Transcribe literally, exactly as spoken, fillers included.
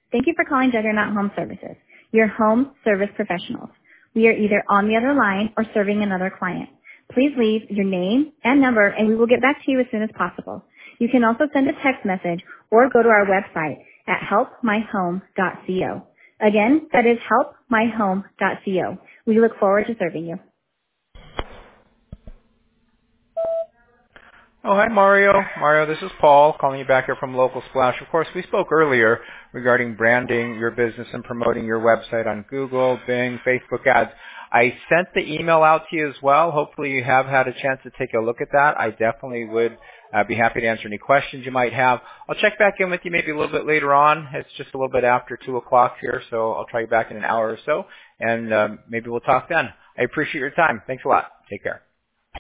Thank you for calling Juggernaut Home Services, your home service professionals. We are either on the other line or serving another client. Please leave your name and number and we will get back to you as soon as possible. You can also send a text message or go to our website at help my home dot co. Again, that is help my home dot co. We look forward to serving you. Oh, hi, Mario. Mario, this is Paul calling you back here from Local Splash. Of course, we spoke earlier regarding branding your business and promoting your website on Google, Bing, Facebook ads. I sent the email out to you as well. Hopefully you have had a chance to take a look at that. I definitely would uh, be happy to answer any questions you might have. I'll check back in with you maybe a little bit later on. It's just a little bit after two o'clock here, so I'll try you back in an hour or so, and um, maybe we'll talk then. I appreciate your time. Thanks a lot. Take care.